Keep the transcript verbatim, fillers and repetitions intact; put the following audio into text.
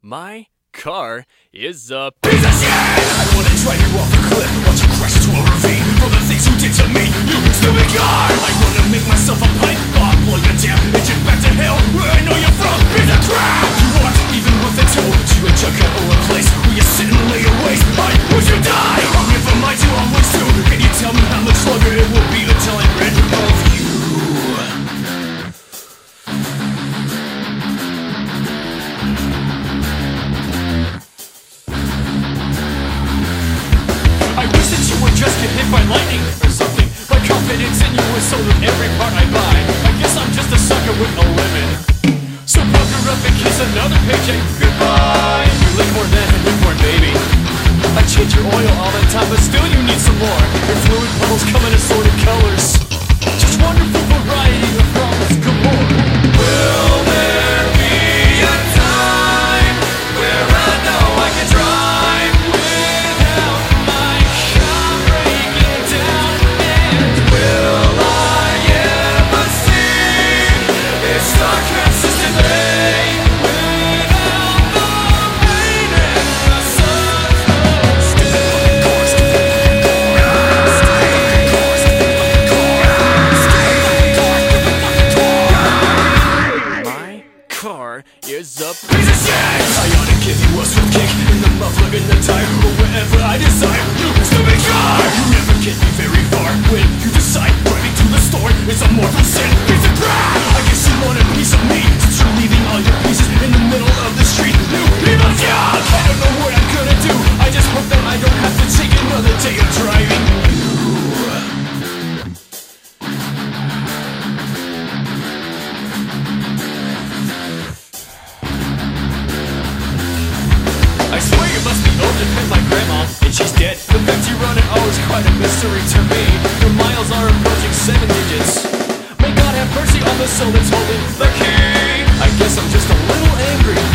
My car is a piece of shit! I wanna drive you off a cliff, watch you crash into a ravine for the things you did to me, you stupid car! I wanna make myself a pipe bomb, blow your damn engine back to hell, where I know you're from, piece of crap! You aren't even worth a toe to a junkyard or a place where you sit and lay your waste. I wish you die! I'm here for my two, I'm with two. Can you tell me how much longer it will be until I'm rid of you? Just get hit by lightning or something. My confidence in you is sold in every part I buy. I guess I'm just a sucker with a limit. So pucker up and kiss another paycheck goodbye. You lick more than a newborn baby. I change your oil all the time, but still you need some more. Your fluid puddles come in assorted colors. Just wonderful variety of problems galore. Will there be a time where I know I can drive without my car breaking down? And will I ever see it start consistently without the rain and the sun's My car is a piece of shit! I ought to give you a swift kick in the muffler, in the tire, or wherever I desire. You stupid car! You never get me very far when you decide driving to the store is a mortal sin. Piece of crap! I guess you want a piece of me since you're leaving all your pieces in the middle of the street. You evil dog! I don't know what I'm gonna do. I just hope that I don't have to take another day of driving you. I swear you must be old to pin my grandma, and she's dead. The fact you run it all is quite a mystery to me. Your miles are approaching seven digits. May God have mercy on the soul that's holding the key. I guess I'm just a little angry